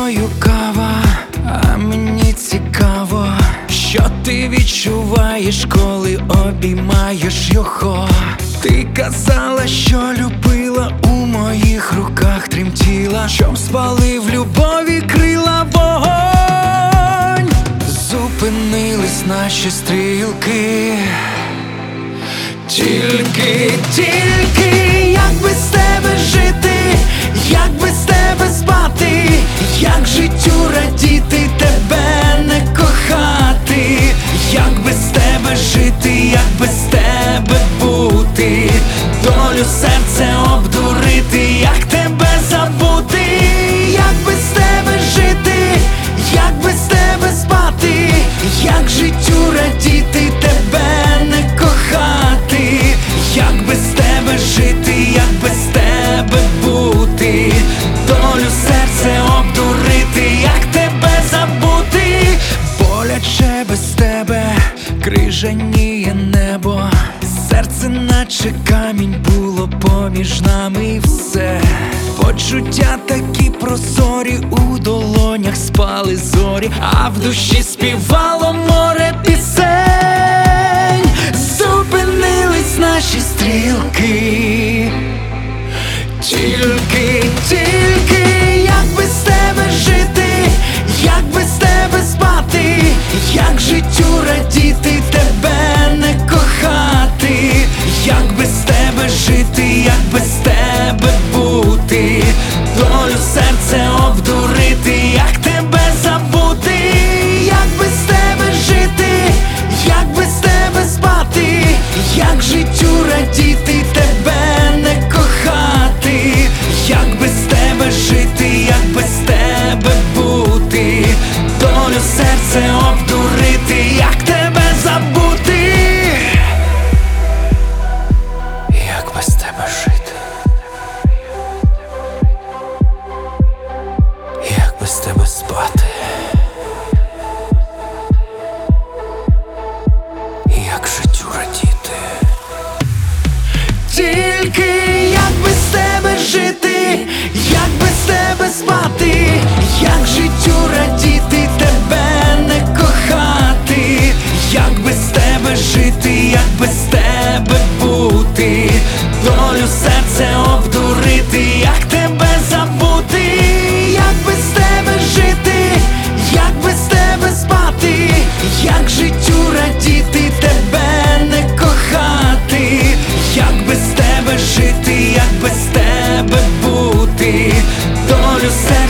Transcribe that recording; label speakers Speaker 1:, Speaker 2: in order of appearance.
Speaker 1: тобою кава, а мені цікаво, що ти відчуваєш, коли обіймаєш його. Ти казала, що любила, у моїх руках тремтіла, щоб спалив любові крила вогонь. Зупинились наші стрілки. Тільки як без тебе жити, як без тебе спати, як життю радіти, тебе не кохати, як без тебе жити, як без тебе бути, долю серце обдурити, як тебе забути, як без тебе жити, як без тебе спати, як життю радіти, тебе не кохати, як без тебе жити, як без тебе бути, долю серце обдурити, як тебе забути. Боляче без тебе, крижаніє небо, серце наче камінь було поміж нами і все. Почуття такі прозорі, у долонях спали зорі, а в душі співало море пісень. Зупинились наші стрілки. Тільки як без тебе жити, як без тебе спати, як життю радіти, тебе не кохати, як без тебе жити, як без тебе бути, долю серце обдурити, як тебе забути, як без тебе жити, як без тебе спати, як життю радіти, тебе не кохати, як без тебе жити, як без тебе бути, долю серце обдурити, як тебе забути, як без тебе жити, як без тебе спати, як життю радіти. Тільки як без тебе жити, як без тебе спати, як життю радіти, тебе не кохати, як без тебе жити, як без тебе бути, долю серце обдурити, як тебе забути, як без тебе жити, як без тебе спати, як життю радіти, тебе не кохати, як без тебе жити, як без тебе бути, долю серця